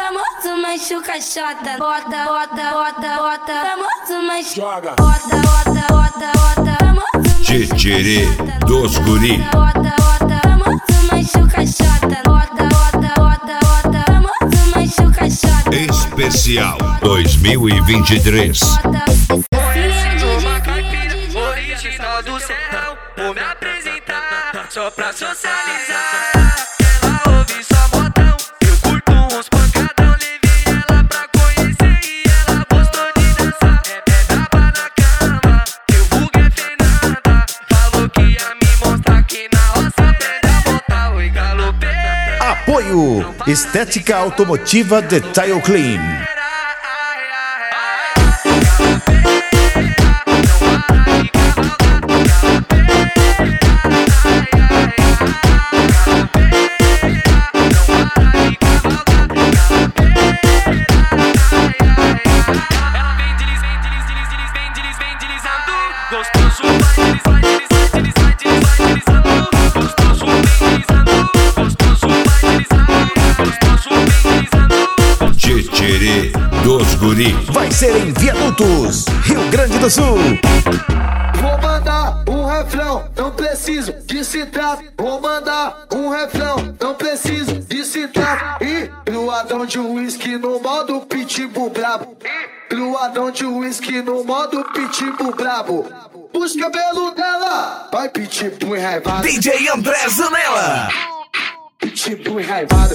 Famoso machuca chota. Bota, bota, bota, bota. Famoso machuca. Joga. Bota, bota, bota, bota. Famoso Tchê dos guri. Bota, bota, famoso machuca chota. Bota, bota, bota, bota. Famoso machuca chota. Especial 2023. Original do céu, vou me apresentar só pra socializar. Ela ouve só modão, eu curto uns pancadão. Levei ela pra conhecer e ela gostou de dançar. É braba na cama, eu vulgo é Fernanda. Falou que ia me mostrar que na roça aprende a botar oi galopé. Apoio Estética Automotiva Detail Clean. Gostoso vai deslizando, gostoso vem deslizando, gostoso vai deslizando, gostoso vem deslizando. Tchê dos guri. Vai ser em Viadutos, Rio Grande do Sul. Vou mandar um refrão, não preciso de citrato. Vou mandar um refrão, não preciso de citrato. E luadão de uísque no modo pitbull brabo. Luadão de uísque no modo pitbull brabo. Os cabelos dela vai pitbull enraivado. DJ André Zanella. Pitbull enraivado.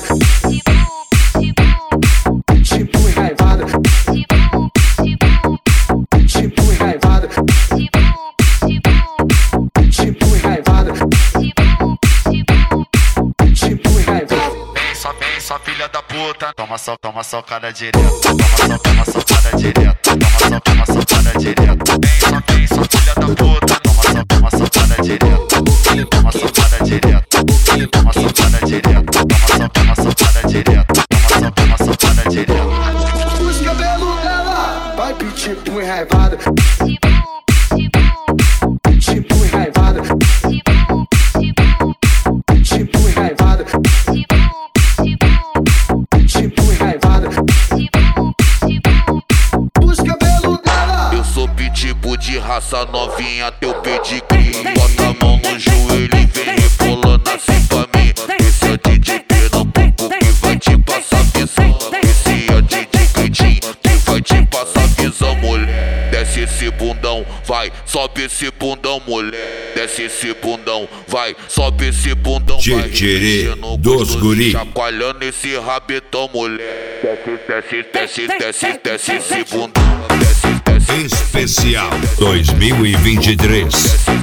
Pitbull enraivado. Pitbull enraivado. Pitbull enraivado. Pitbull enraivado. Vem só filha da puta. Toma só cara direto. Toma só cara direto. Toma só cara direto. Vem só filha da puta. Toma só cara direto. Toma só cara direto. Toma só cara direto. Toma só cara direto. Toma só cara direto. Os cabelos dela vai pitbull enraivado. Pitbull enraivado. Pitbull enraivado. Pitbull enraivado. Os cabelos dela. Eu sou pitbull de raça novinha, teu pedigree. Bota a mão no joelho e vem rebolando assim pra mim. Esse é o DJ Pernambuco que vai te passar visão. Esse é o DJ Cleitinho que vai te passar visão, mulher. Desce esse bundão, vai, sobe esse bundão, mulher. Desce esse bundão, vai, sobe esse bundão. Tchê dos guri. Chacoalhando esse rabetão, mulher. Desce esse bundão. Desce. Especial 2023.